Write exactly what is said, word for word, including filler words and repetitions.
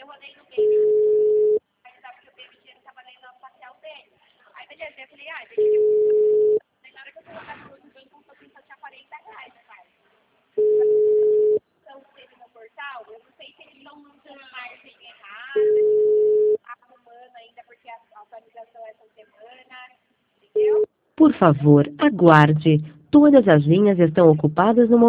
eu rodei no Baby, aí sabe que o Baby tinha tava lendo a facial dele. Aí beleza, eu falei, ah, deixa eu... Aí na hora que eu colocar no banco, eu pensei que tinha quarenta reais, pai. Então, teve no portal, eu não sei se eles estão usando margem errada, arrumando ainda, porque a atualização é essa semana, entendeu? Por favor, aguarde. Todas as linhas estão ocupadas no momento.